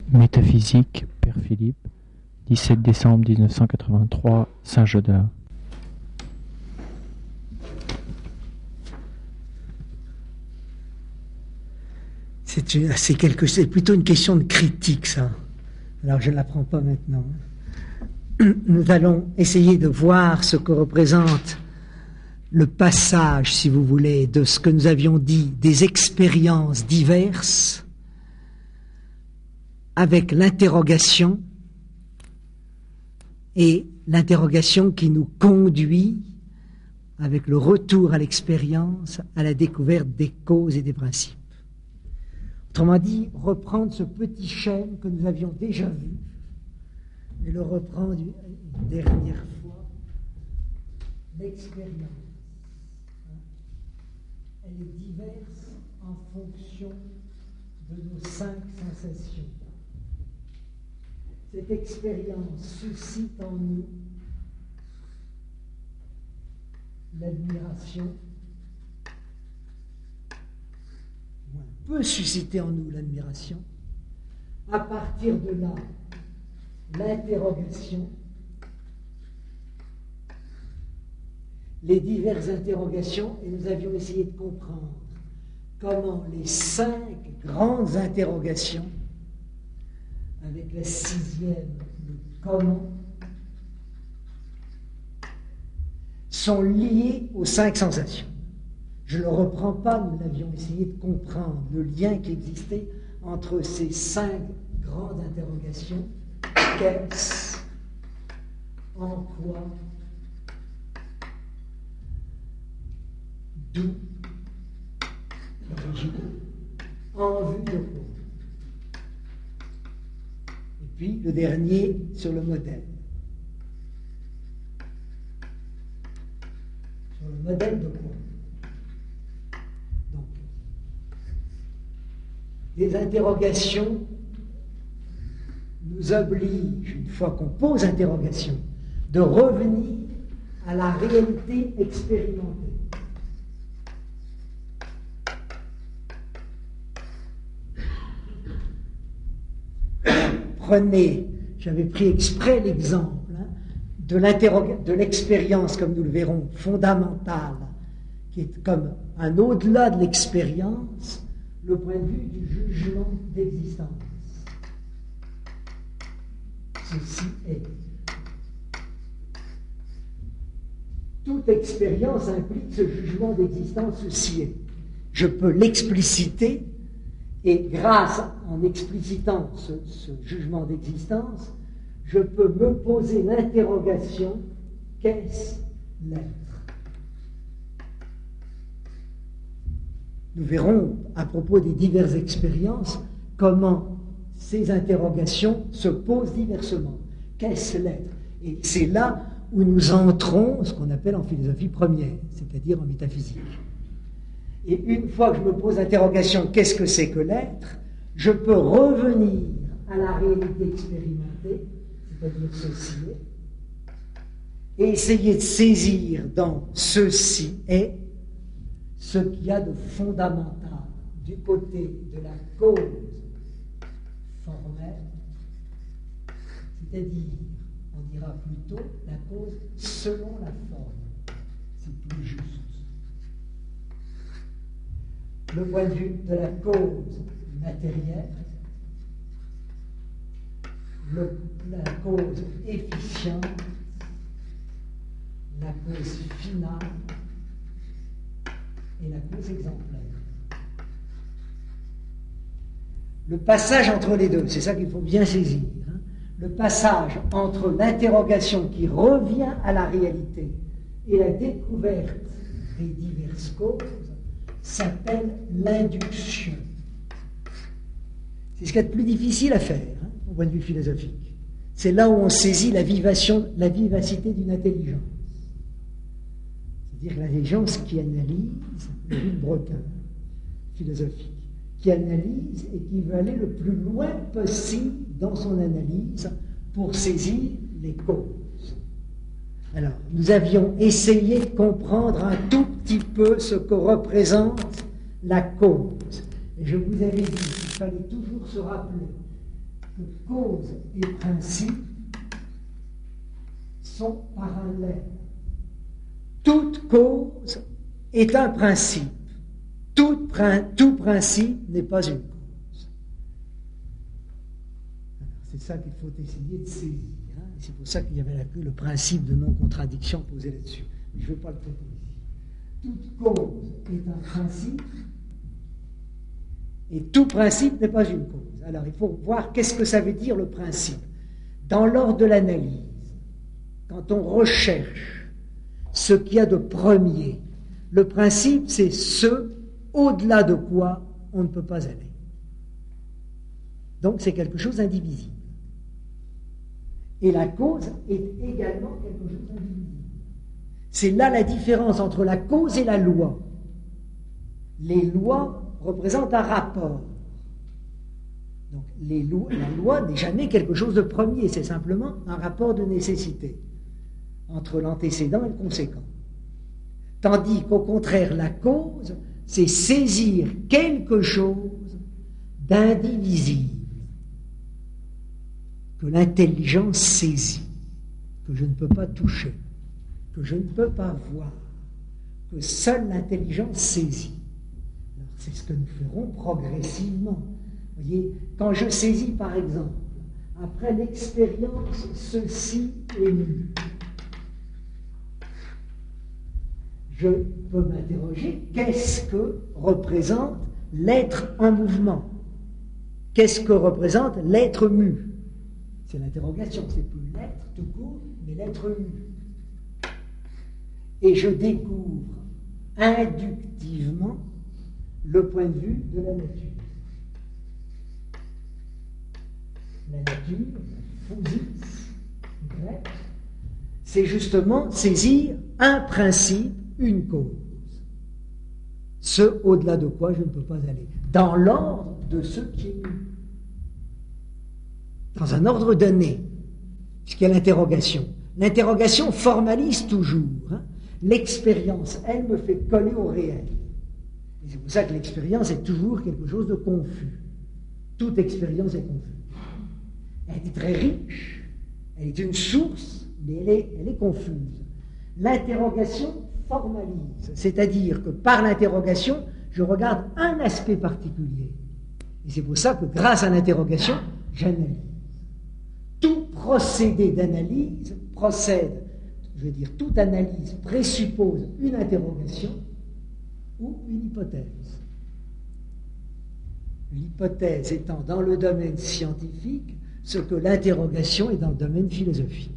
Métaphysique, Père Philippe, 17 décembre 1983, Saint-Gaudens. C'est plutôt une question de critique, ça. Alors je ne la prends pas maintenant. Nous allons essayer de voir ce que représente le passage, si vous voulez, de ce que nous avions dit, des expériences diverses, avec l'interrogation, et l'interrogation qui nous conduit, avec le retour à l'expérience, à la découverte des causes et des principes. Autrement dit, reprendre ce petit schème que nous avions déjà vu, et le reprendre une dernière fois, l'expérience. Elle est diverse en fonction de nos 5 sensations. Cette expérience suscite en nous l'admiration, peut susciter en nous l'admiration. À partir de là, l'interrogation, les diverses interrogations, et nous avions essayé de comprendre comment les 5 grandes interrogations, avec la 6e, le comment, sont liées aux 5 sensations. Je ne le reprends pas, nous l'avions essayé de comprendre, le lien qui existait entre ces 5 grandes interrogations. Qu'est-ce? En quoi? D'où? L'origine? En vue de quoi? Et puis le dernier sur le modèle. Sur le modèle de quoi? Donc, les interrogations nous obligent, une fois qu'on pose interrogation, de revenir à la réalité expérimentée. Prenez, j'avais pris exprès l'exemple de l'expérience, comme nous le verrons, fondamentale, qui est comme un au-delà de l'expérience, le point de vue du jugement d'existence. Ceci est. Toute expérience implique ce jugement d'existence, ceci est. Je peux l'expliciter, et grâce, en explicitant ce jugement d'existence, je peux me poser l'interrogation, qu'est-ce l'être? Nous verrons, à propos des diverses expériences, comment ces interrogations se posent diversement. Qu'est-ce l'être? Et c'est là où nous entrons, ce qu'on appelle en philosophie première, c'est-à-dire en métaphysique. Et une fois que je me pose l'interrogation, qu'est-ce que c'est que l'être? Je peux revenir à la réalité expérimentée, c'est-à-dire ceci est, et essayer de saisir dans ceci est ce qu'il y a de fondamental du côté de la cause formelle, c'est-à-dire, on dira plutôt, la cause selon la forme. C'est plus juste. Le point de vue de la cause matérielle, la cause efficiente, la cause finale et la cause exemplaire. Le passage entre les deux, c'est ça qu'il faut bien saisir. Le passage entre l'interrogation qui revient à la réalité et la découverte des diverses causes s'appelle l'induction. C'est ce qu'il y a de plus difficile à faire, au point de vue philosophique. C'est là où on saisit la vivacité d'une intelligence. C'est-à-dire l'intelligence qui analyse, le Villebrequin philosophique, qui analyse et qui veut aller le plus loin possible dans son analyse pour saisir les causes. Alors, nous avions essayé de comprendre un tout petit peu ce que représente la cause. Et je vous avais dit qu'il fallait toujours se rappeler que cause et principe sont parallèles. Toute cause est un principe. Tout principe n'est pas une cause. Alors, c'est ça qu'il faut essayer de saisir. Hein. C'est pour ça qu'il y avait le principe de non-contradiction posé là-dessus. Mais je ne vais pas le traiter ici. Toute cause est un principe et tout principe n'est pas une cause. Alors, il faut voir qu'est-ce que ça veut dire le principe. Dans l'ordre de l'analyse, quand on recherche ce qu'il y a de premier, le principe, c'est ce au-delà de quoi on ne peut pas aller. Donc, c'est quelque chose d'indivisible. Et la cause est également quelque chose d'indivisible. C'est là la différence entre la cause et la loi. Les lois représentent un rapport. Donc, la loi n'est jamais quelque chose de premier, c'est simplement un rapport de nécessité entre l'antécédent et le conséquent. Tandis qu'au contraire, la cause, c'est saisir quelque chose d'indivisible, que l'intelligence saisit, que je ne peux pas toucher, que je ne peux pas voir, que seule l'intelligence saisit. Alors, c'est ce que nous ferons progressivement. Vous voyez, quand je saisis, par exemple, après l'expérience, ceci est nu. Je peux m'interroger, qu'est-ce que représente l'être en mouvement? Qu'est-ce que représente l'être mu? C'est l'interrogation, c'est plus l'être tout court, mais l'être mu. Et je découvre inductivement le point de vue de la nature. La nature, physis, grec, c'est justement saisir un principe, une cause. Ce au-delà de quoi je ne peux pas aller. Dans l'ordre de ce qui est nu. Dans un ordre donné, puisqu'il y a l'interrogation. L'interrogation formalise toujours. Hein. L'expérience, elle, me fait coller au réel. Et c'est pour ça que l'expérience est toujours quelque chose de confus. Toute expérience est confuse. Elle est très riche, elle est une source, mais elle est confuse. L'interrogation formalise, c'est-à-dire que par l'interrogation, je regarde un aspect particulier. Et c'est pour ça que grâce à l'interrogation, j'analyse. Tout procédé d'analyse procède, je veux dire, toute analyse présuppose une interrogation ou une hypothèse. L'hypothèse étant dans le domaine scientifique ce que l'interrogation est dans le domaine philosophique.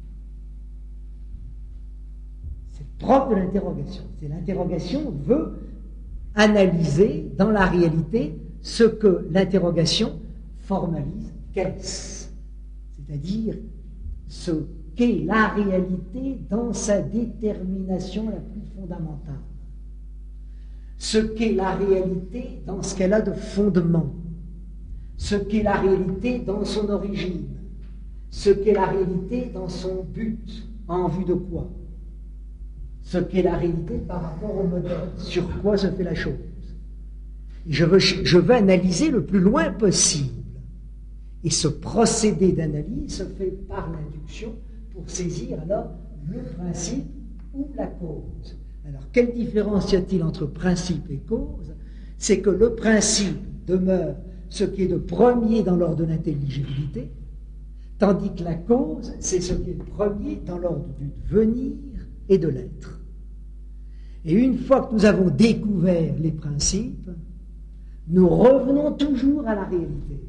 C'est propre de l'interrogation. C'est l'interrogation veut analyser dans la réalité ce que l'interrogation formalise. Qu'est-ce? C'est-à-dire ce qu'est la réalité dans sa détermination la plus fondamentale. Ce qu'est la réalité dans ce qu'elle a de fondement. Ce qu'est la réalité dans son origine. Ce qu'est la réalité dans son but. En vue de quoi? Ce qu'est la réalité par rapport au modèle. Sur quoi se fait la chose? Je veux analyser le plus loin possible. Et ce procédé d'analyse se fait par l'induction pour saisir alors le principe ou la cause. Alors, quelle différence y a-t-il entre principe et cause? C'est que le principe demeure ce qui est de premier dans l'ordre de l'intelligibilité, tandis que la cause, c'est ce qui est de premier dans l'ordre du devenir et de l'être. Et une fois que nous avons découvert les principes, nous revenons toujours à la réalité.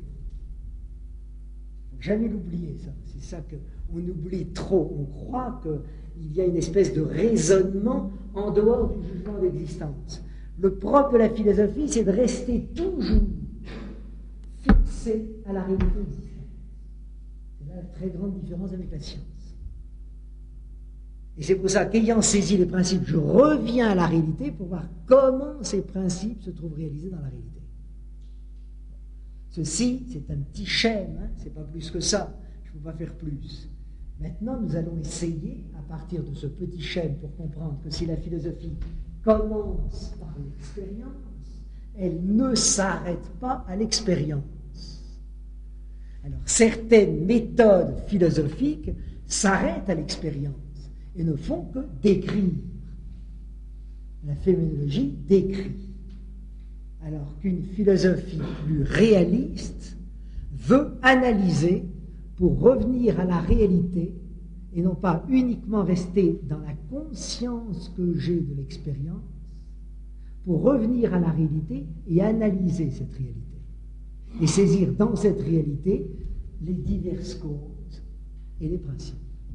Jamais l'oublier, ça. C'est ça qu'on oublie trop. On croit qu'il y a une espèce de raisonnement en dehors du jugement d'existence. Le propre de la philosophie, c'est de rester toujours fixé à la réalité existante. C'est là la très grande différence avec la science. Et c'est pour ça qu'ayant saisi les principes, je reviens à la réalité pour voir comment ces principes se trouvent réalisés dans la réalité. Ceci, c'est un petit schème, hein, c'est pas plus que ça, je ne peux pas faire plus. Maintenant, nous allons essayer, à partir de ce petit schème, pour comprendre que si la philosophie commence par l'expérience, elle ne s'arrête pas à l'expérience. Alors, certaines méthodes philosophiques s'arrêtent à l'expérience et ne font que décrire. La phénoménologie décrit. Alors qu'une philosophie plus réaliste veut analyser pour revenir à la réalité et non pas uniquement rester dans la conscience que j'ai de l'expérience, pour revenir à la réalité et analyser cette réalité. Et saisir dans cette réalité les diverses causes et les principes.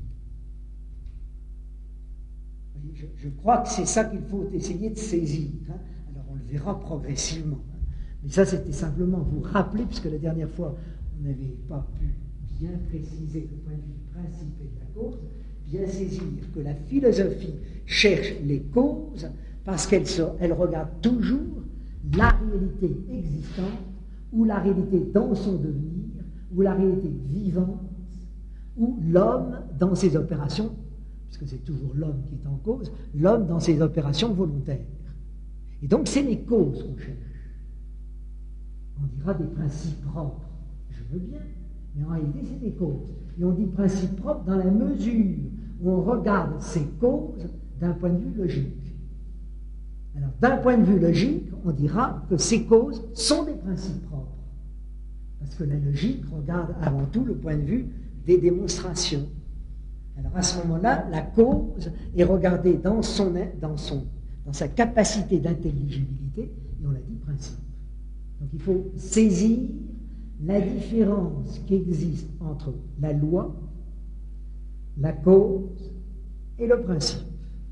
Je crois que c'est ça qu'il faut essayer de saisir. Alors on le verra progressivement. Mais ça, c'était simplement vous rappeler, puisque la dernière fois, on n'avait pas pu bien préciser le point de vue du principe et de la cause, bien saisir que la philosophie cherche les causes parce qu'elle regarde toujours la réalité existante ou la réalité dans son devenir, ou la réalité vivante, ou l'homme dans ses opérations, puisque c'est toujours l'homme qui est en cause, l'homme dans ses opérations volontaires. Et donc c'est les causes qu'on cherche. On dira des principes propres, je veux bien, mais en réalité c'est des causes. Et on dit principes propres dans la mesure où on regarde ces causes d'un point de vue logique. Alors, d'un point de vue logique, on dira que ces causes sont des principes propres. Parce que la logique regarde avant tout le point de vue des démonstrations. Alors, à ce moment-là, la cause est regardée dans sa capacité d'intelligibilité, et on l'a dit principe. Donc, il faut saisir la différence qui existe entre la loi, la cause et le principe.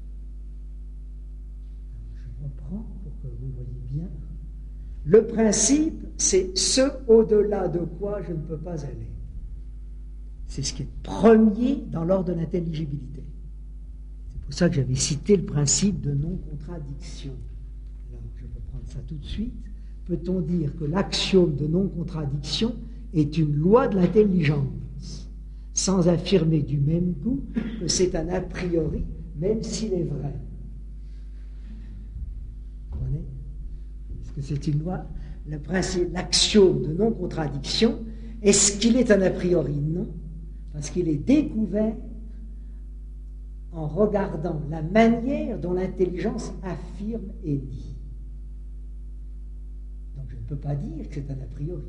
Reprends pour que vous voyez bien. Le principe, c'est ce au-delà de quoi je ne peux pas aller. C'est ce qui est premier dans l'ordre de l'intelligibilité. C'est pour ça que j'avais cité le principe de non-contradiction. Alors, je vais prendre ça tout de suite. Peut-on dire que l'axiome de non-contradiction est une loi de l'intelligence, sans affirmer du même coup que c'est un a priori, même s'il est vrai? Est-ce que c'est une loi? Le principe, l'axiome de non-contradiction, est-ce qu'il est un a priori? Non, parce qu'il est découvert en regardant la manière dont l'intelligence affirme et dit. Donc je ne peux pas dire que c'est un a priori.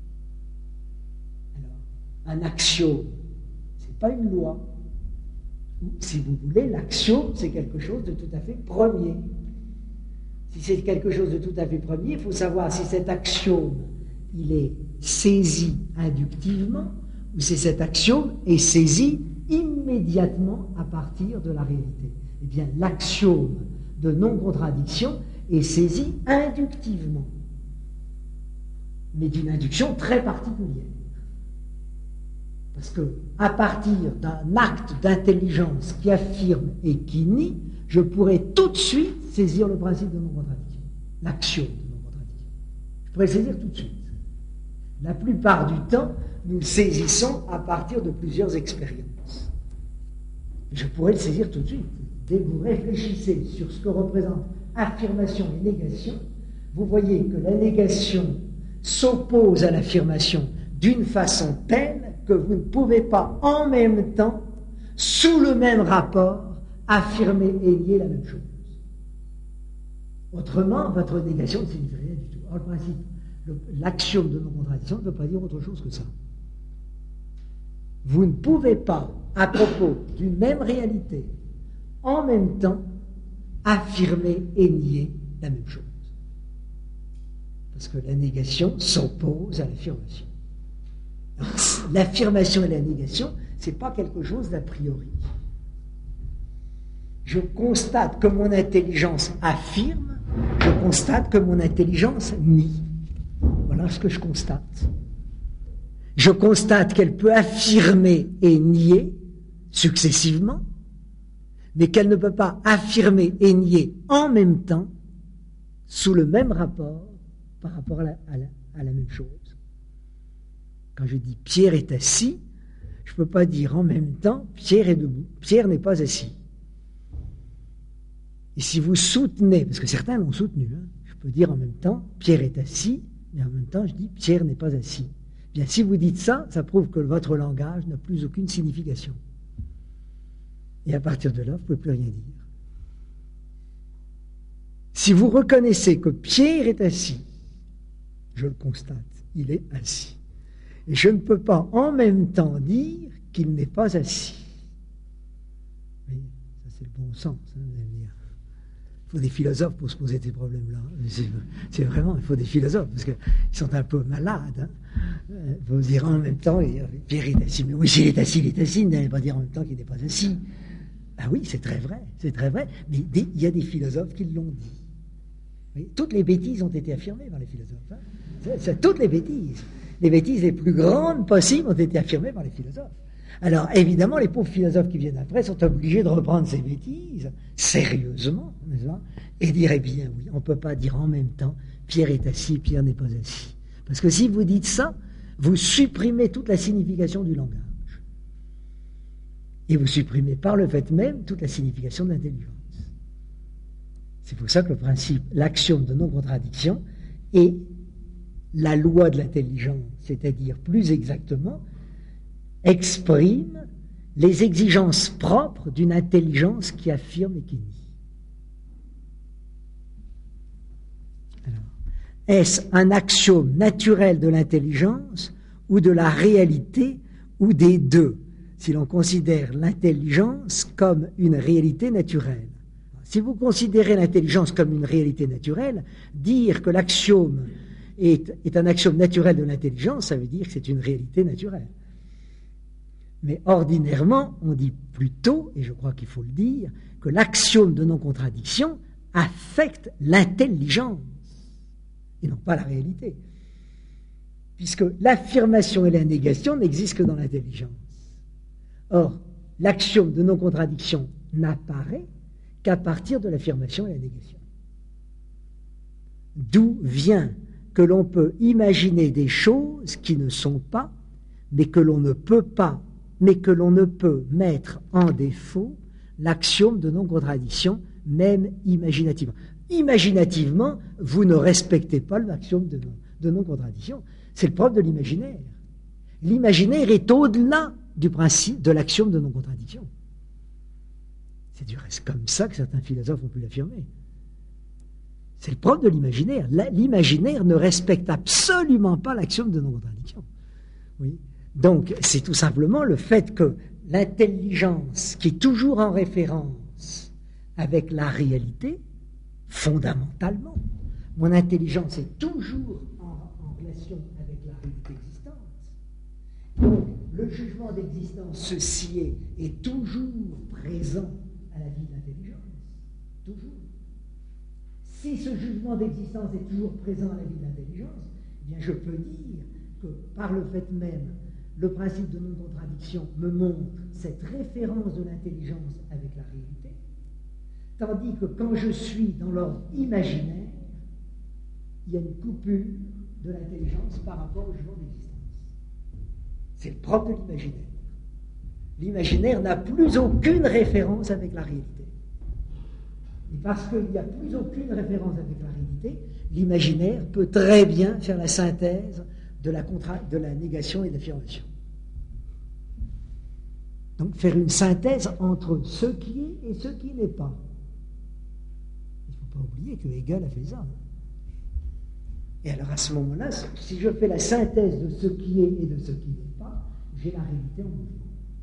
Alors, un axiome, ce n'est pas une loi. Si vous voulez, l'axiome, c'est quelque chose de tout à fait premier. Si c'est quelque chose de tout à fait premier, il faut savoir si cet axiome, il est saisi inductivement, ou si cet axiome est saisi immédiatement à partir de la réalité. Eh bien, l'axiome de non-contradiction est saisi inductivement, mais d'une induction très particulière. Parce que, à partir d'un acte d'intelligence qui affirme et qui nie, je pourrais tout de suite saisir le principe de non-contradiction, l'axiome de non-contradiction. Je pourrais le saisir tout de suite. La plupart du temps, nous le saisissons à partir de plusieurs expériences. Je pourrais le saisir tout de suite. Dès que vous réfléchissez sur ce que représentent affirmation et négation, vous voyez que la négation s'oppose à l'affirmation d'une façon telle que vous ne pouvez pas en même temps, sous le même rapport, affirmer et nier la même chose. Autrement, votre négation ne signifie rien du tout. Or, le principe, l'axiome de non-contradiction ne veut pas dire autre chose que ça. Vous ne pouvez pas, à propos d'une même réalité, en même temps, affirmer et nier la même chose. Parce que la négation s'oppose à l'affirmation. Alors, l'affirmation et la négation, ce n'est pas quelque chose d'a priori. Je constate que mon intelligence affirme, je constate que mon intelligence nie. Voilà ce que je constate. Je constate qu'elle peut affirmer et nier successivement, mais qu'elle ne peut pas affirmer et nier en même temps, sous le même rapport, par rapport à la même chose. Quand je dis Pierre est assis, je ne peux pas dire en même temps Pierre est debout. Pierre n'est pas assis. Et si vous soutenez, parce que certains l'ont soutenu, je peux dire en même temps Pierre est assis, mais en même temps je dis Pierre n'est pas assis. Bien, si vous dites ça, ça prouve que votre langage n'a plus aucune signification. Et à partir de là, vous ne pouvez plus rien dire. Si vous reconnaissez que Pierre est assis, je le constate, il est assis. Et je ne peux pas en même temps dire qu'il n'est pas assis. Oui, ça c'est le bon sens, hein, vous allez me dire. Il faut des philosophes pour se poser ces problèmes-là. C'est vraiment, il faut des philosophes, parce qu'ils sont un peu malades. Hein. Il faut dire en même temps, Pierre est assis. Mais oui, s'il est assis, il est assis. Il n'allait pas dire en même temps qu'il n'est pas assis. Ah oui, c'est très vrai. Mais il y a des philosophes qui l'ont dit. Oui, toutes les bêtises ont été affirmées par les philosophes. Hein. Toutes les bêtises les plus grandes possibles ont été affirmées par les philosophes. Alors, évidemment, les pauvres philosophes qui viennent après sont obligés de reprendre ces bêtises, sérieusement, n'est-ce pas, et dire, eh bien, oui, on ne peut pas dire en même temps, Pierre est assis, Pierre n'est pas assis. Parce que si vous dites ça, vous supprimez toute la signification du langage. Et vous supprimez par le fait même toute la signification de l'intelligence. C'est pour ça que le principe, l'axiome de non-contradiction est la loi de l'intelligence, c'est-à-dire plus exactement, exprime les exigences propres d'une intelligence qui affirme et qui nie. Alors, est-ce un axiome naturel de l'intelligence ou de la réalité ou des deux, si l'on considère l'intelligence comme une réalité naturelle? Si vous considérez l'intelligence comme une réalité naturelle, dire que l'axiome est un axiome naturel de l'intelligence, ça veut dire que c'est une réalité naturelle. Mais ordinairement, on dit plutôt, et je crois qu'il faut le dire, que l'axiome de non-contradiction affecte l'intelligence, et non pas la réalité. Puisque l'affirmation et la négation n'existent que dans l'intelligence. Or, l'axiome de non-contradiction n'apparaît qu'à partir de l'affirmation et la négation. D'où vient que l'on peut imaginer des choses qui ne sont pas, mais que l'on ne peut pas, mais que l'on ne peut mettre en défaut l'axiome de non-contradiction, même imaginativement. Imaginativement, vous ne respectez pas l'axiome de non-contradiction. C'est le propre de l'imaginaire. L'imaginaire est au-delà du principe de l'axiome de non-contradiction. C'est du reste comme ça que certains philosophes ont pu l'affirmer. C'est le propre de l'imaginaire. L'imaginaire ne respecte absolument pas l'axiome de non-contradiction. Oui. Donc, c'est tout simplement le fait que l'intelligence, qui est toujours en référence avec la réalité, fondamentalement, mon intelligence est toujours en relation avec la réalité existante. Donc, le jugement d'existence, ceci est toujours présent à la vie de l'intelligence. Toujours. Si ce jugement d'existence est toujours présent à la vie de l'intelligence, eh bien je peux dire que par le fait même, le principe de non-contradiction me montre cette référence de l'intelligence avec la réalité, tandis que quand je suis dans l'ordre imaginaire, il y a une coupure de l'intelligence par rapport au jugement d'existence. C'est le propre de l'imaginaire. L'imaginaire n'a plus aucune référence avec la réalité. Et parce qu'il n'y a plus aucune référence avec la réalité, l'imaginaire peut très bien faire la synthèse de la négation et de l'affirmation. Donc faire une synthèse entre ce qui est et ce qui n'est pas. Il ne faut pas oublier que Hegel a fait ça. Et alors à ce moment-là, si je fais la synthèse de ce qui est et de ce qui n'est pas, j'ai la réalité en mouvement.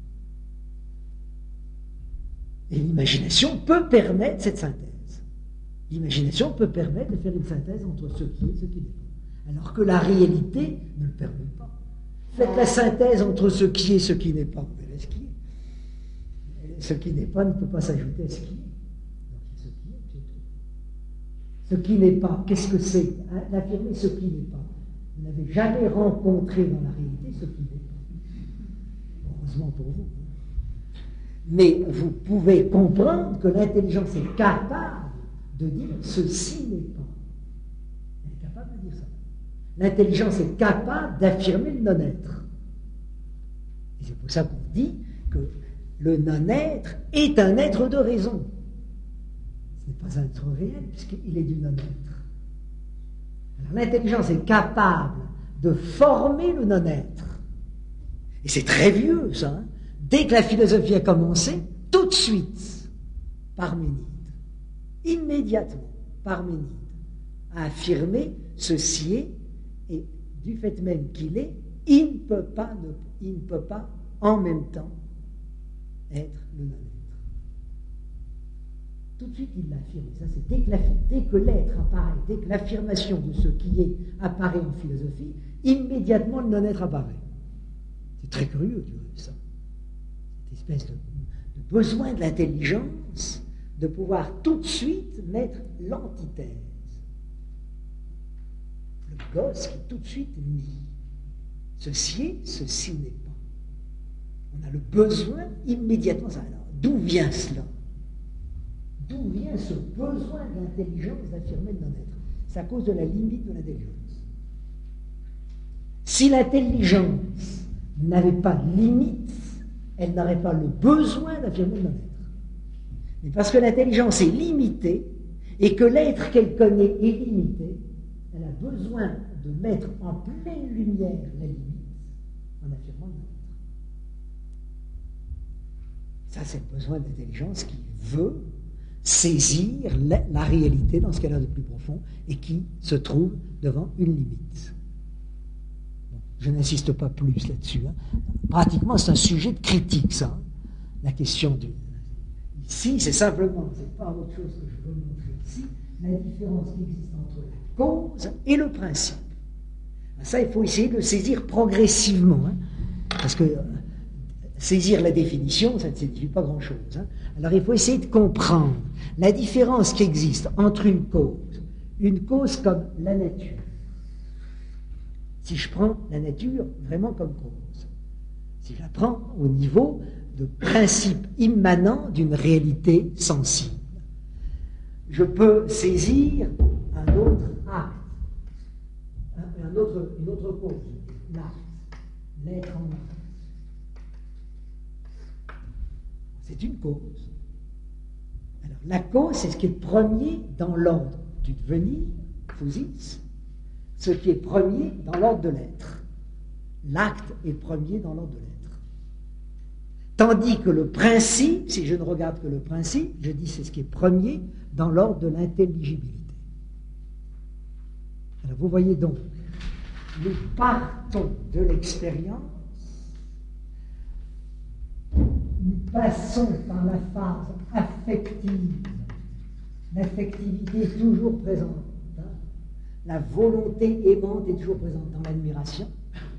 Et l'imagination peut permettre cette synthèse. L'imagination peut permettre de faire une synthèse entre ce qui est et ce qui n'est pas. Alors que la réalité ne le permet pas. Faites la synthèse entre ce qui est et ce qui n'est pas. Vous verrez ce qui est. Ce qui n'est pas ne peut pas s'ajouter à ce qui est. Donc ce qui est, c'est tout. Ce qui n'est pas, qu'est-ce que c'est? D'affirmer ce qui n'est pas. Vous n'avez jamais rencontré dans la réalité ce qui n'est pas. Heureusement pour vous. Mais vous pouvez comprendre que l'intelligence est capable de dire ceci n'est pas. Elle est capable de dire ça. L'intelligence est capable d'affirmer le non-être. Et c'est pour ça qu'on dit que le non-être est un être de raison. Ce n'est pas un être réel, puisqu'il est du non-être. Alors l'intelligence est capable de former le non-être. Et c'est très vieux, ça. Hein. Dès que la philosophie a commencé, tout de suite, Parménide, immédiatement, Parménide a affirmé ceci est, et du fait même qu'il est, il ne peut pas en même temps être le non-être. Tout de suite, il l'a affirmé. Ça, c'est dès que l'être apparaît, dès que l'affirmation de ce qui est apparaît en philosophie, immédiatement le non-être apparaît. C'est très curieux, tu vois, ça. Cette espèce de besoin de l'intelligence de pouvoir tout de suite mettre l'antithèse. Le gosse qui tout de suite nie. Ceci est, ceci n'est pas. On a le besoin immédiatement. Alors, d'où vient cela? D'où vient ce besoin de l'intelligence d'affirmer le non-être? C'est à cause de la limite de l'intelligence. Si l'intelligence n'avait pas de limite, elle n'aurait pas le besoin d'affirmer le non-être. Mais parce que l'intelligence est limitée, et que l'être qu'elle connaît est limité, elle a besoin de mettre en pleine lumière la limite en affirmant le non-être. Ça, c'est le besoin de l'intelligence qui veut saisir la réalité dans ce qu'elle a de plus profond et qui se trouve devant une limite. Bon, je n'insiste pas plus là-dessus. Hein. Pratiquement, c'est un sujet de critique, ça. Hein. La question du... Ici, c'est simplement, c'est pas autre chose que je veux montrer ici, la différence qui existe entre la cause et le principe. Ça, il faut essayer de le saisir progressivement. Hein, parce que saisir la définition, ça ne signifie pas grand-chose. Hein. Alors, il faut essayer de comprendre la différence qui existe entre une cause comme la nature. Si je prends la nature vraiment comme cause, si je la prends au niveau de principe immanent d'une réalité sensible, je peux saisir un autre acte, une autre cause, l'acte, l'être en acte. C'est une cause. Alors, la cause, c'est ce qui est premier dans l'ordre du devenir, physis, ce qui est premier dans l'ordre de l'être. L'acte est premier dans l'ordre de l'être. Tandis que le principe, si je ne regarde que le principe, je dis c'est ce qui est premier dans l'ordre de l'intelligibilité. Alors vous voyez donc, nous partons de l'expérience, nous passons par la phase affective. L'affectivité est toujours présente. Hein. La volonté aimante est toujours présente dans l'admiration.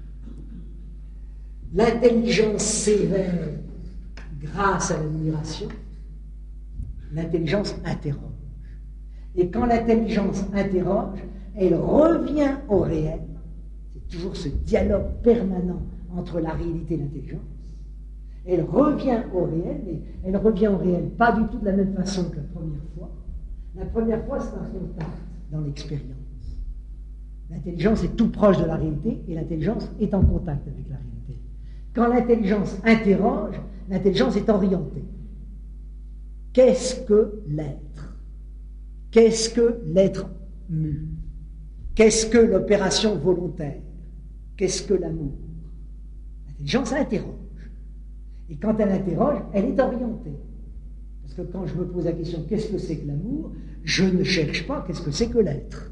L'intelligence s'éveille grâce à l'admiration. L'intelligence interroge. Et quand l'intelligence interroge, elle revient au réel. C'est toujours ce dialogue permanent entre la réalité et l'intelligence. Elle revient au réel, mais elle revient au réel pas du tout de la même façon que la première fois. La première fois, c'est un contact dans l'expérience. L'intelligence est tout proche de la réalité et l'intelligence est en contact avec la réalité. Quand l'intelligence interroge, l'intelligence est orientée. Qu'est-ce que l'être? Qu'est-ce que l'être mu? Qu'est-ce que l'opération volontaire? Qu'est-ce que l'amour? L'intelligence interroge. Et quand elle interroge, elle est orientée. Parce que quand je me pose la question qu'est-ce que c'est que l'amour, je ne cherche pas qu'est-ce que c'est que l'être.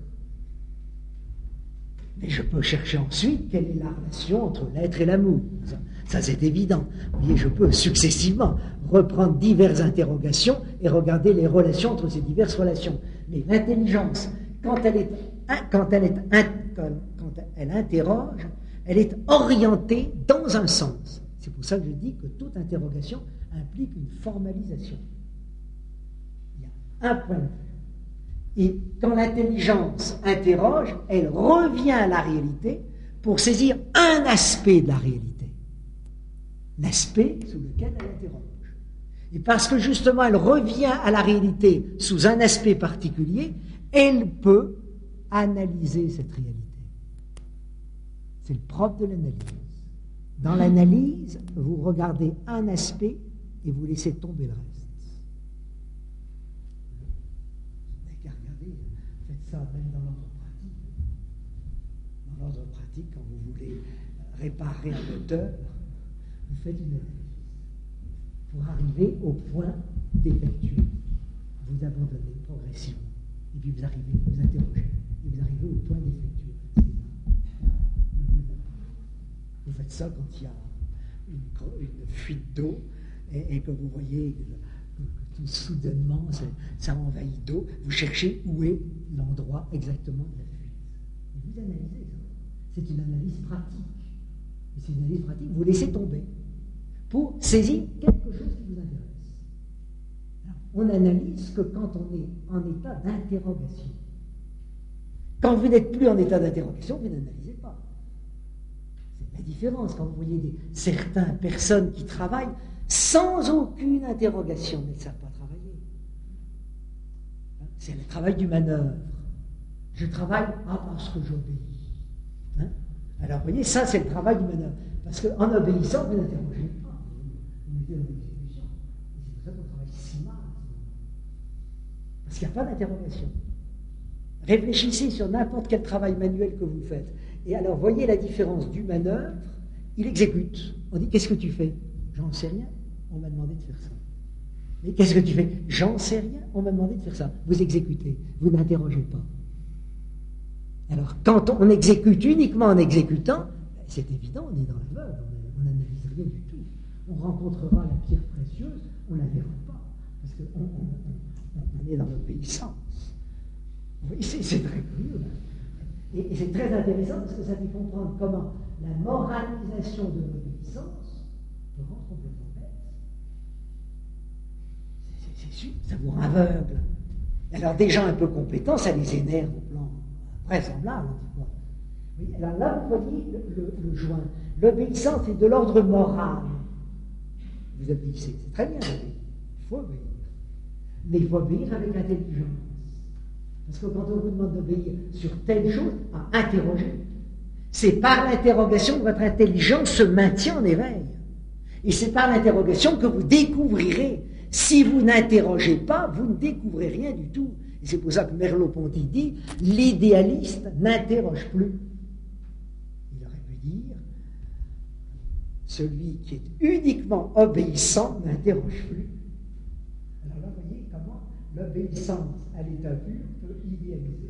Mais je peux chercher ensuite quelle est la relation entre l'être et l'amour. Ça c'est évident. Vous voyez, je peux successivement reprendre diverses interrogations et regarder les relations entre ces diverses relations. Mais l'intelligence, quand elle interroge, elle est orientée dans un sens. C'est pour ça que je dis que toute interrogation implique une formalisation. Il y a un point de vue. Et quand l'intelligence interroge, elle revient à la réalité pour saisir un aspect de la réalité. L'aspect sous lequel elle interroge. Et parce que justement elle revient à la réalité sous un aspect particulier, elle peut analyser cette réalité. C'est le propre de l'analyse. Dans l'analyse, vous regardez un aspect et vous laissez tomber le reste. Vous n'avez qu'à regarder, faites ça même dans notre pratique. l'ordre pratique, quand vous voulez réparer un moteur, vous faites une analyse. Pour arriver au point d'effectuer, vous abandonnez progressivement. Et puis vous arrivez, vous interrogez. Et vous arrivez au point d'effectuer. C'est là. Vous faites ça quand il y a une fuite d'eau et que vous voyez que tout soudainement ça envahit d'eau. Vous cherchez où est l'endroit exactement de la fuite. Et vous analysez ça. C'est une analyse pratique. Et c'est une analyse pratique, vous laissez tomber pour saisir quelque chose qui vous intéresse. Alors, on analyse que quand on est en état d'interrogation. Quand vous n'êtes plus en état d'interrogation, vous n'analysez pas. C'est la différence quand vous voyez certaines personnes qui travaillent sans aucune interrogation, mais ne savent pas travailler. C'est le travail du manœuvre. Je travaille parce que j'obéis. Alors, vous voyez, ça, c'est le travail du manœuvre. Parce qu'en obéissant, vous n'interrogez pas. Vous mettez dans l'exécution. Et c'est pour ça qu'on travaille si mal. Parce qu'il n'y a pas d'interrogation. Réfléchissez sur n'importe quel travail manuel que vous faites. Et alors, voyez la différence du manœuvre. Il exécute. On dit, qu'est-ce que tu fais? J'en sais rien. On m'a demandé de faire ça. Mais qu'est-ce que tu fais? J'en sais rien. On m'a demandé de faire ça. Vous exécutez. Vous n'interrogez pas. Alors, quand on exécute uniquement en exécutant, c'est évident, on est dans l'aveugle, on n'analyse rien du tout. On rencontrera la pierre précieuse, on ne la verra pas, parce qu'on est dans l'obéissance. C'est très curieux. Et c'est très intéressant parce que ça fait comprendre comment la moralisation de l'obéissance peut rendre complètement bête. C'est sûr, ça vous rend aveugle. Alors, des gens un peu compétents, ça les énerve au plan vraisemblable, on dit quoi. Oui, alors là, vous voyez le joint. L'obéissance est de l'ordre moral. Vous obéissez, c'est très bien d'obéir. Il faut obéir. Mais il faut obéir avec intelligence. Parce que quand on vous demande d'obéir sur telle chose, à interroger, c'est par l'interrogation que votre intelligence se maintient en éveil. Et c'est par l'interrogation que vous découvrirez. Si vous n'interrogez pas, vous ne découvrez rien du tout. Et c'est pour ça que Merleau-Ponty dit « l'idéaliste n'interroge plus ». Il aurait pu dire « celui qui est uniquement obéissant n'interroge plus ». Alors là, vous voyez comment l'obéissance à l'état pur peut idéaliser.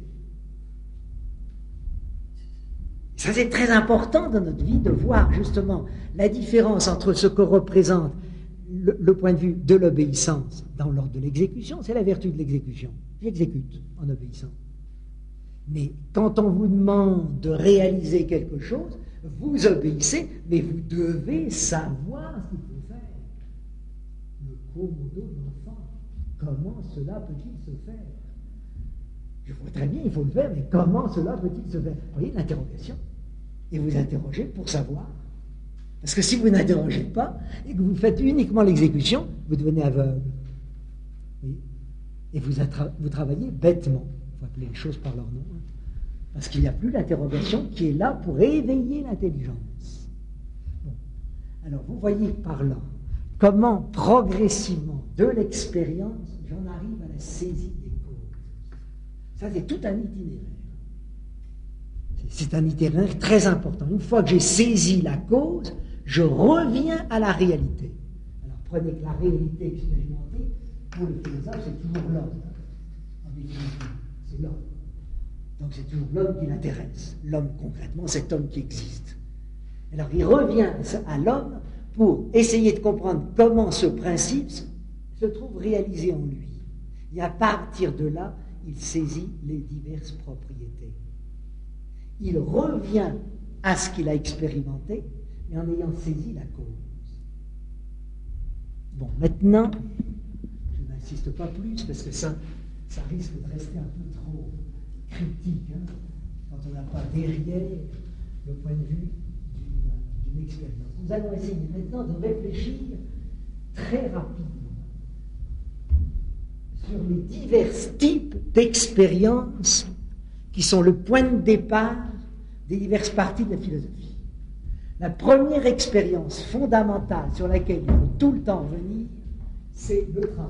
Ça, c'est très important dans notre vie de voir justement la différence entre ce que représente le point de vue de l'obéissance dans l'ordre de l'exécution, c'est la vertu de l'exécution. J'exécute en obéissant. Mais quand on vous demande de réaliser quelque chose, vous obéissez, mais vous devez savoir ce qu'il faut faire. Le commodo de l'enfant, comment cela peut-il se faire? Je vois très bien, il faut le faire, mais comment cela peut-il se faire? Vous voyez l'interrogation. Et vous interrogez pour savoir. Parce que si vous n'interrogez pas, et que vous faites uniquement l'exécution, vous devenez aveugle. Oui. Et vous travaillez bêtement. Il faut appeler les choses par leur nom. Parce qu'il n'y a plus l'interrogation qui est là pour éveiller l'intelligence. Bon. Alors vous voyez par là comment progressivement, de l'expérience, j'en arrive à la saisie des causes. Ça, c'est tout un itinéraire. C'est un itinéraire très important. Une fois que j'ai saisi la cause, je reviens à la réalité. Alors prenez que la réalité expérimentée, pour le philosophe, c'est toujours l'homme. En définitive, c'est l'homme. Donc c'est toujours l'homme qui l'intéresse. L'homme concrètement, cet homme qui existe. Alors il revient à l'homme pour essayer de comprendre comment ce principe se trouve réalisé en lui. Et à partir de là, il saisit les diverses propriétés. Il revient à ce qu'il a expérimenté, mais en ayant saisi la cause. Bon, maintenant, je n'insiste pas plus, parce que ça risque de rester un peu trop critique, quand on n'a pas derrière le point de vue d'une expérience. Nous allons essayer maintenant de réfléchir très rapidement sur les divers types d'expériences qui sont le point de départ des diverses parties de la philosophie. La première expérience fondamentale sur laquelle il faut tout le temps revenir, c'est le travail.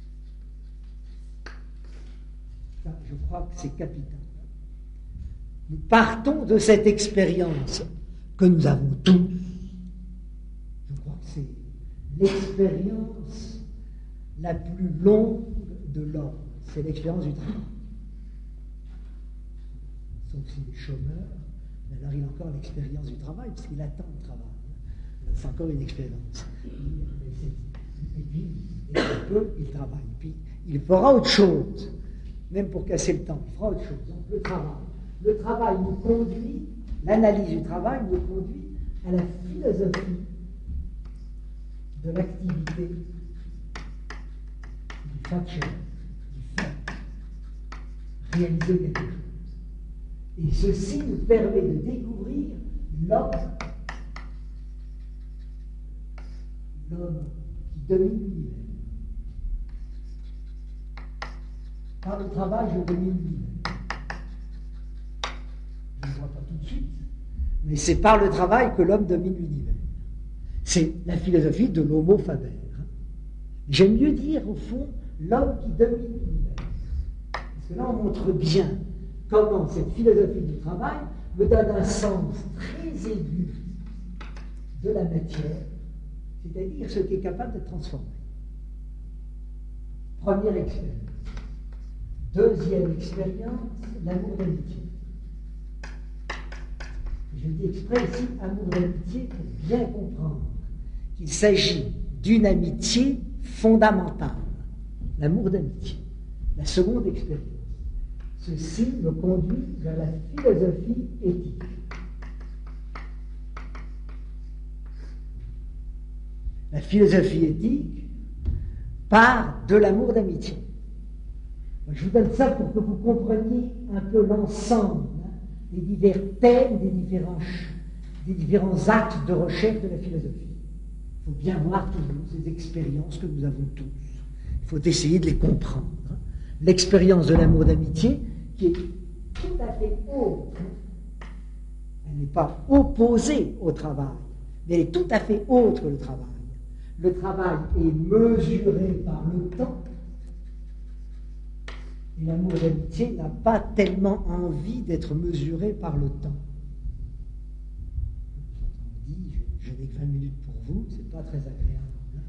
Ça, je crois que c'est capital. Nous partons de cette expérience que nous avons tous. Je crois que c'est l'expérience la plus longue de l'homme. C'est l'expérience du travail. Sauf s'il est chômeur, mais alors il a encore l'expérience du travail, parce qu'il attend le travail. C'est encore une expérience. Et puis, un peu, il travaille. Puis, il fera autre chose, même pour casser le temps, il fera autre chose. Donc, le travail. Le travail nous conduit, l'analyse du travail nous conduit à la philosophie de l'activité, du fait, réaliser quelque chose. Et ceci nous permet de découvrir l'homme qui domine l'univers. Par le travail, je domine l'univers. Je ne le vois pas tout de suite, mais c'est par le travail que l'homme domine l'univers. C'est la philosophie de l'homo faber. J'aime mieux dire, au fond, l'homme qui domine l'univers. Parce que là, on montre bien comment cette philosophie du travail me donne un sens très aigu de la matière, c'est-à-dire ce qui est capable d'être transformé. Première expérience. Deuxième expérience, l'amour d'amitié. Je dis exprès ici amour d'amitié pour bien comprendre qu'il s'agit d'une amitié fondamentale, l'amour d'amitié. La seconde expérience. Ceci me conduit vers la philosophie éthique. La philosophie éthique part de l'amour d'amitié. Je vous donne ça pour que vous compreniez un peu l'ensemble des divers thèmes, des différents actes de recherche de la philosophie. Il faut bien voir toujours ces expériences que nous avons tous. Il faut essayer de les comprendre. L'expérience de l'amour d'amitié qui est tout à fait autre. Elle n'est pas opposée au travail, mais elle est tout à fait autre que le travail. Le travail est mesuré par le temps, et l'amour d'amitié n'a pas tellement envie d'être mesuré par le temps. On dit, je n'ai que 20 minutes pour vous, c'est pas très agréable.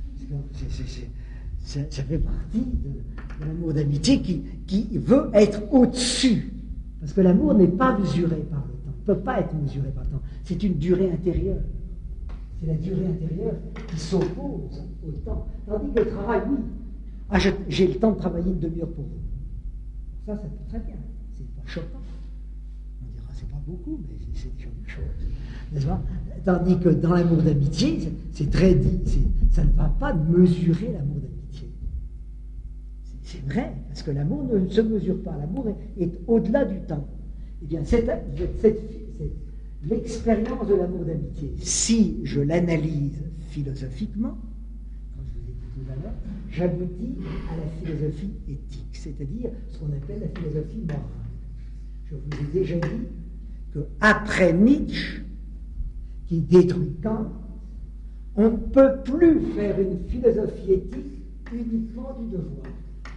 Ça fait partie de l'amour d'amitié qui veut être au-dessus. Parce que l'amour n'est pas mesuré par le temps, ne peut pas être mesuré par le temps. C'est une durée intérieure. C'est la durée intérieure qui s'oppose au temps. Tandis que le travail, oui. Ah, j'ai le temps de travailler une demi-heure pour vous. Ça peut très bien. C'est pas choquant. On dira, c'est pas beaucoup, mais c'est quelque chose. N'est-ce pas? Tandis que dans l'amour d'amitié, c'est très dit. Ça ne va pas mesurer l'amour d'amitié. C'est vrai, parce que l'amour ne se mesure pas. L'amour est au-delà du temps. Eh bien, l'expérience de l'amour d'amitié, si je l'analyse philosophiquement, comme je vous ai dit tout à l'heure, j'aboutis à la philosophie éthique, c'est-à-dire ce qu'on appelle la philosophie morale. Je vous ai déjà dit qu'après Nietzsche, qui détruit Kant, on ne peut plus faire une philosophie éthique uniquement du devoir.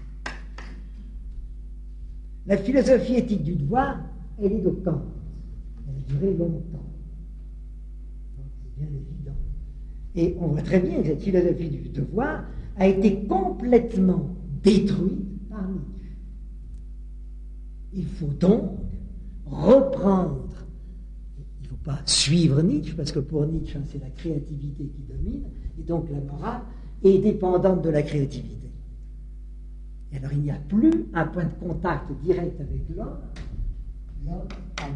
La philosophie éthique du devoir, elle est de Kant. Elle a duré longtemps. C'est bien évident. Et on voit très bien que cette philosophie du devoir a été complètement détruite par Nietzsche. Il faut donc reprendre. Il ne faut pas suivre Nietzsche, parce que pour Nietzsche, c'est la créativité qui domine, et donc la morale est dépendante de la créativité. Et alors il n'y a plus un point de contact direct avec l'homme ami.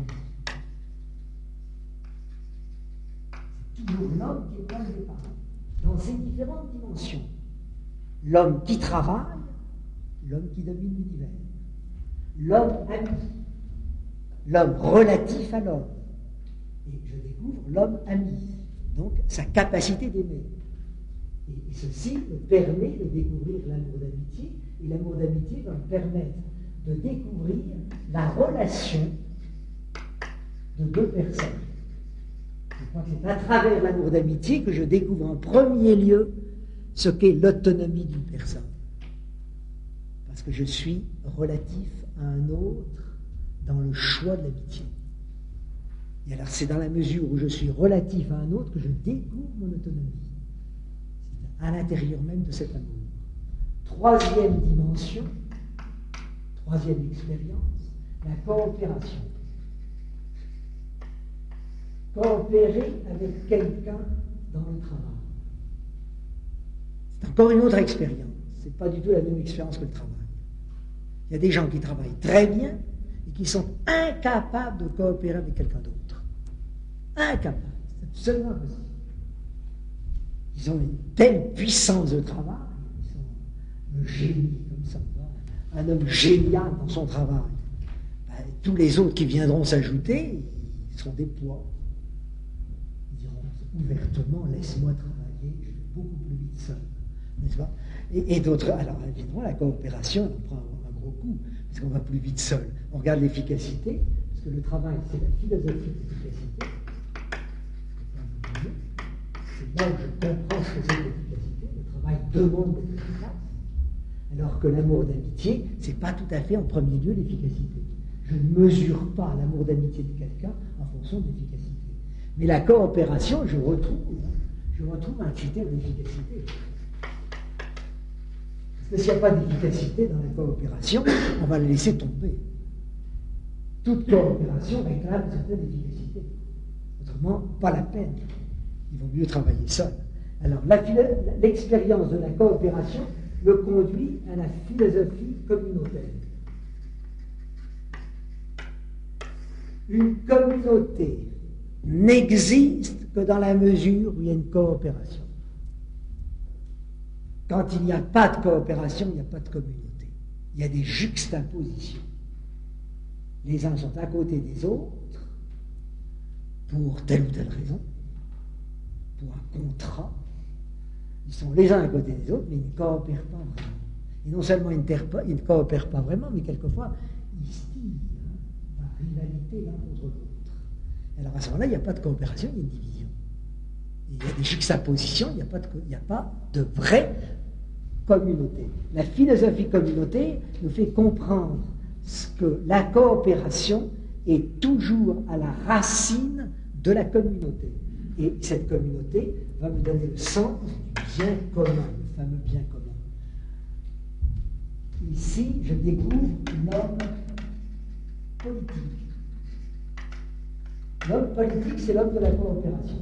C'est toujours l'homme qui est point de départ, dans ses différentes dimensions. L'homme qui travaille, l'homme qui domine l'univers. L'homme ami, l'homme relatif à l'homme. Et je découvre l'homme ami, donc sa capacité d'aimer. Et ceci me permet de découvrir l'amour d'amitié, et l'amour d'amitié va me permettre de découvrir la relation de deux personnes. Je crois que c'est à travers l'amour d'amitié que je découvre en premier lieu ce qu'est l'autonomie d'une personne. Parce que je suis relatif à un autre dans le choix de l'amitié. Et alors c'est dans la mesure où je suis relatif à un autre que je découvre mon autonomie. C'est à l'intérieur même de cet amour. Troisième dimension, troisième expérience, la coopération. Coopérer avec quelqu'un dans le travail. C'est encore une autre expérience. Ce n'est pas du tout la même expérience que le travail. Il y a des gens qui travaillent très bien et qui sont incapables de coopérer avec quelqu'un d'autre. Incapables. C'est absolument impossible. Ils ont une telle puissance de travail. Ils sont un génie comme ça. Un homme génial dans son travail. Ben, tous les autres qui viendront s'ajouter, ils seront des poids. Ils diront ouvertement, laisse-moi travailler, je vais beaucoup plus vite seul. N'est-ce pas? Et d'autres, alors évidemment, la coopération, on prend un gros coup, parce qu'on va plus vite seul. On regarde l'efficacité, parce que le travail, c'est la philosophie de l'efficacité. C'est là où je comprends ce que c'est l'efficacité. Le travail demande d'être efficace. Alors que l'amour d'amitié, c'est pas tout à fait en premier lieu l'efficacité. Je ne mesure pas l'amour d'amitié de quelqu'un en fonction de l'efficacité. Mais la coopération, je retrouve un critère d'efficacité. Parce que s'il n'y a pas d'efficacité dans la coopération, on va la laisser tomber. Toute coopération réclame une certaine efficacité. Autrement, pas la peine. Il vaut mieux travailler seul. Alors, l'expérience de la coopération me conduit à la philosophie communautaire. Une communauté n'existe que dans la mesure où il y a une coopération. Quand il n'y a pas de coopération, il n'y a pas de communauté. Il y a des juxtapositions. Les uns sont à côté des autres pour telle ou telle raison, pour un contrat. Ils sont les uns à côté des autres, mais ils ne coopèrent pas vraiment. Et non seulement ils ne coopèrent pas vraiment, mais quelquefois, ils se tirent par rivalité l'un contre l'autre. Alors à ce moment-là, il n'y a pas de coopération, il y a une division. Et il y a des juxtapositions, il n'y a pas de vraie communauté. La philosophie communautaire nous fait comprendre que la coopération est toujours à la racine de la communauté. Et cette communauté va me donner le sens du bien commun, le fameux bien commun. Ici, je découvre l'homme politique. L'homme politique, c'est l'homme de la coopération.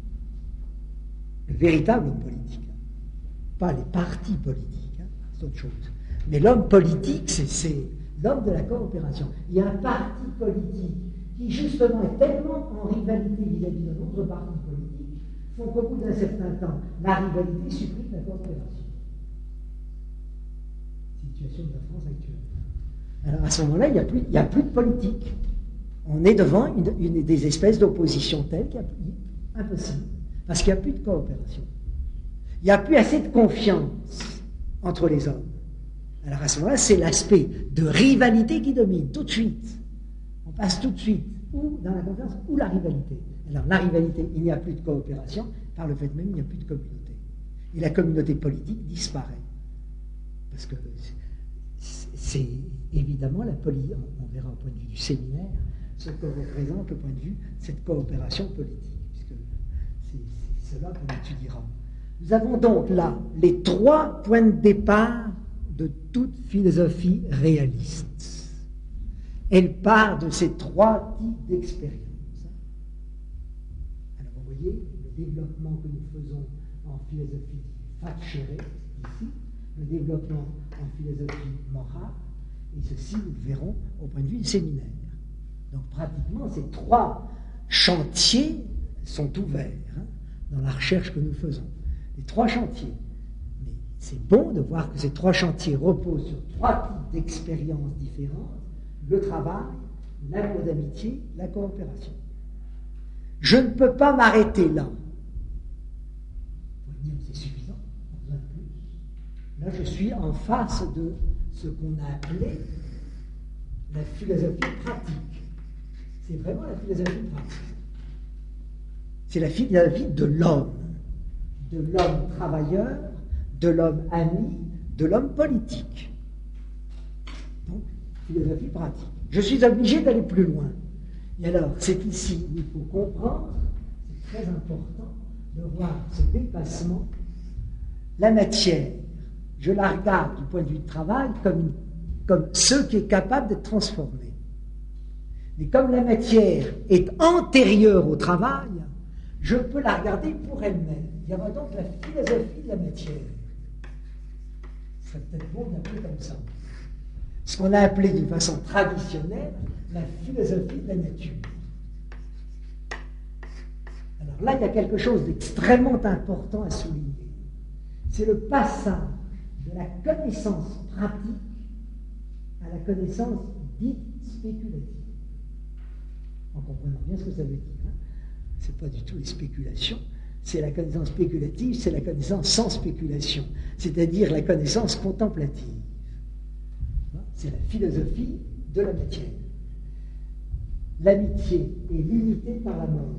Le véritable homme politique. Pas les partis politiques, c'est autre chose. Mais l'homme politique, c'est l'homme de la coopération. Il y a un parti politique qui justement est tellement en rivalité vis-à-vis d'un autre parti politique, font qu'au bout d'un certain temps, la rivalité supprime la coopération. Situation de la France actuelle. Alors à ce moment-là, il n'y a plus de politique. On est devant une des espèces d'opposition telle qu'il est impossible, parce qu'il n'y a plus de coopération. Il n'y a plus assez de confiance entre les hommes. Alors à ce moment-là, c'est l'aspect de rivalité qui domine, tout de suite. On passe tout de suite, ou dans la confiance, ou la rivalité. Alors la rivalité, il n'y a plus de coopération, par le fait même, il n'y a plus de communauté. Et la communauté politique disparaît. Parce que c'est évidemment la politique, on verra au point de vue du séminaire, ce que représente au point de vue cette coopération politique, puisque c'est cela qu'on étudiera. Nous avons donc là les trois points de départ de toute philosophie réaliste. Elle part de ces trois types d'expériences. Alors vous voyez, le développement que nous faisons en philosophie facturée, ici, le développement en philosophie morale, et ceci, nous le verrons au point de vue du séminaire. Donc pratiquement, ces trois chantiers sont ouverts dans la recherche que nous faisons. Les trois chantiers. Mais c'est bon de voir que ces trois chantiers reposent sur trois types d'expériences différentes: le travail, l'amour d'amitié, la coopération. Je ne peux pas m'arrêter là. Vous dire, c'est suffisant, on a besoin de plus. Là, je suis en face de ce qu'on a appelé la philosophie pratique. C'est vraiment la philosophie pratique. C'est la philosophie de l'homme travailleur, de l'homme ami, de l'homme politique. Donc, philosophie pratique. Je suis obligé d'aller plus loin. Et alors, c'est ici où il faut comprendre, c'est très important de voir ce dépassement. La matière, je la regarde du point de vue du travail comme ce qui est capable d'être transformé. Mais comme la matière est antérieure au travail, je peux la regarder pour elle-même. Il y aura donc la philosophie de la matière. Ce serait peut-être beau de l'appeler comme ça. Ce qu'on a appelé d'une façon traditionnelle la philosophie de la nature. Alors là, il y a quelque chose d'extrêmement important à souligner. C'est le passage de la connaissance pratique à la connaissance dite spéculative. En comprenant bien ce que ça veut dire. Hein. Ce n'est pas du tout les spéculations. C'est la connaissance spéculative, c'est la connaissance sans spéculation, c'est-à-dire la connaissance contemplative. C'est la philosophie de la matière. L'amitié est limitée par la mort.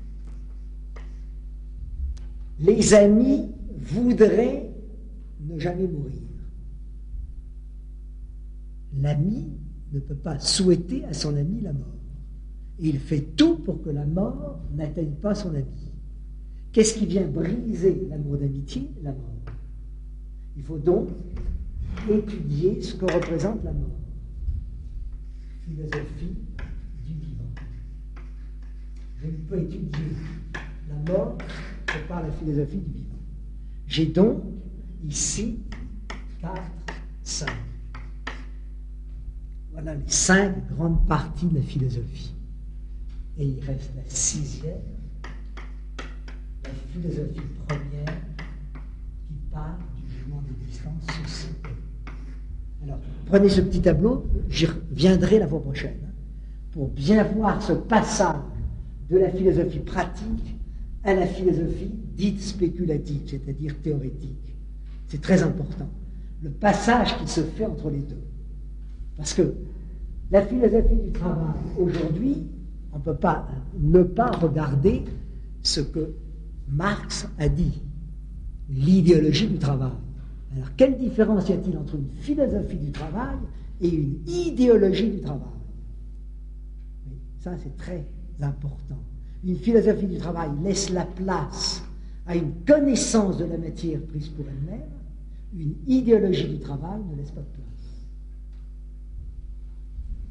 Les amis voudraient ne jamais mourir. L'ami ne peut pas souhaiter à son ami la mort. Et il fait tout pour que la mort n'atteigne pas son ami. Qu'est-ce qui vient briser l'amour d'amitié? La mort. Il faut donc étudier ce que représente la mort. Philosophie du vivant. Je ne peux étudier la mort que par la philosophie du vivant. J'ai donc ici 4, 5. Voilà les 5 grandes parties de la philosophie. Et il reste la 6e, la philosophie première, qui parle du jugement d'existence sociale. Alors, prenez ce petit tableau, j'y reviendrai la fois prochaine, hein, pour bien voir ce passage de la philosophie pratique à la philosophie dite spéculative, c'est-à-dire théorétique. C'est très important, le passage qui se fait entre les deux. Parce que la philosophie du travail, aujourd'hui, on ne peut pas ne pas regarder ce que Marx a dit, l'idéologie du travail. Alors, quelle différence y a-t-il entre une philosophie du travail et une idéologie du travail? Oui, ça, c'est très important. Une philosophie du travail laisse la place à une connaissance de la matière prise pour elle-même. Une idéologie du travail ne laisse pas de place.